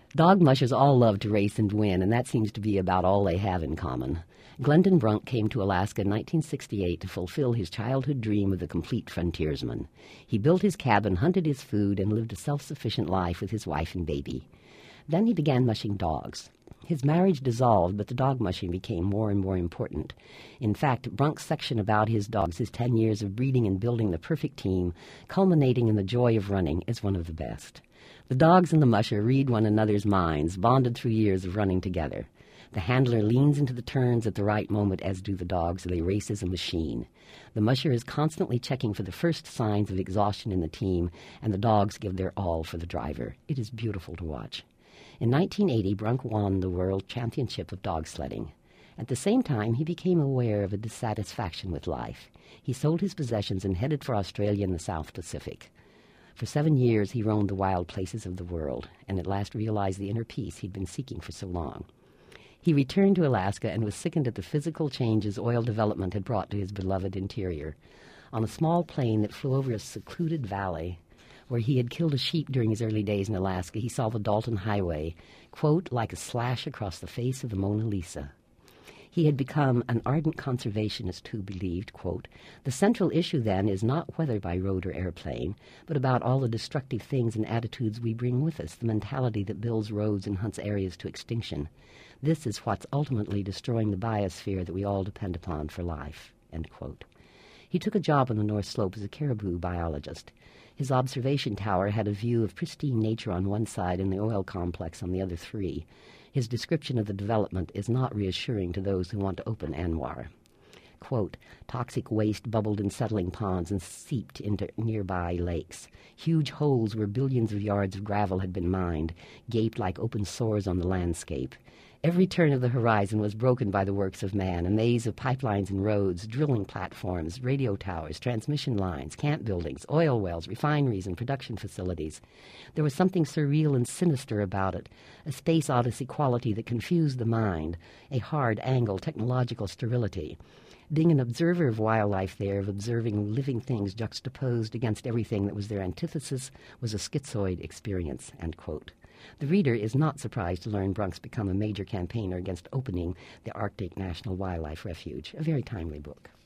Dog mushers all love to race and win, and that seems to be about all they have in common. Glendon Brunk came to Alaska in 1968 to fulfill his childhood dream of the complete frontiersman. He built his cabin, hunted his food, and lived a self-sufficient life with his wife and baby. Then he began mushing dogs. His marriage dissolved, but the dog mushing became more and more important. In fact, Brunk's section about his dogs, his 10 years of breeding and building the perfect team, culminating in the joy of running, is one of the best. The dogs and the musher read one another's minds, bonded through years of running together. The handler leans into the turns at the right moment, as do the dogs. They race as a machine. The musher is constantly checking for the first signs of exhaustion in the team, and the dogs give their all for the driver. It is beautiful to watch. In 1980, Brunk won the World Championship of Dog Sledding. At the same time, he became aware of a dissatisfaction with life. He sold his possessions and headed for Australia and the South Pacific. For 7 years, he roamed the wild places of the world, and at last realized the inner peace he'd been seeking for so long. He returned to Alaska and was sickened at the physical changes oil development had brought to his beloved interior. On a small plane that flew over a secluded valley, where he had killed a sheep during his early days in Alaska, he saw the Dalton Highway, quote, like a slash across the face of the Mona Lisa. He had become an ardent conservationist who believed, quote, the central issue then is not whether by road or airplane, but about all the destructive things and attitudes we bring with us, the mentality that builds roads and hunts areas to extinction. This is what's ultimately destroying the biosphere that we all depend upon for life, end quote. He took a job on the North Slope as a caribou biologist. His observation tower had a view of pristine nature on one side and the oil complex on the other 3. His description of the development is not reassuring to those who want to open ANWR. Quote, toxic waste bubbled in settling ponds and seeped into nearby lakes. Huge holes where billions of yards of gravel had been mined gaped like open sores on the landscape. Every turn of the horizon was broken by the works of man, a maze of pipelines and roads, drilling platforms, radio towers, transmission lines, camp buildings, oil wells, refineries, and production facilities. There was something surreal and sinister about it, a space odyssey quality that confused the mind, a hard-angle technological sterility. Being an observer of wildlife there, of observing living things juxtaposed against everything that was their antithesis, was a schizoid experience, end quote. The reader is not surprised to learn Brunk's become a major campaigner against opening the Arctic National Wildlife Refuge, a very timely book.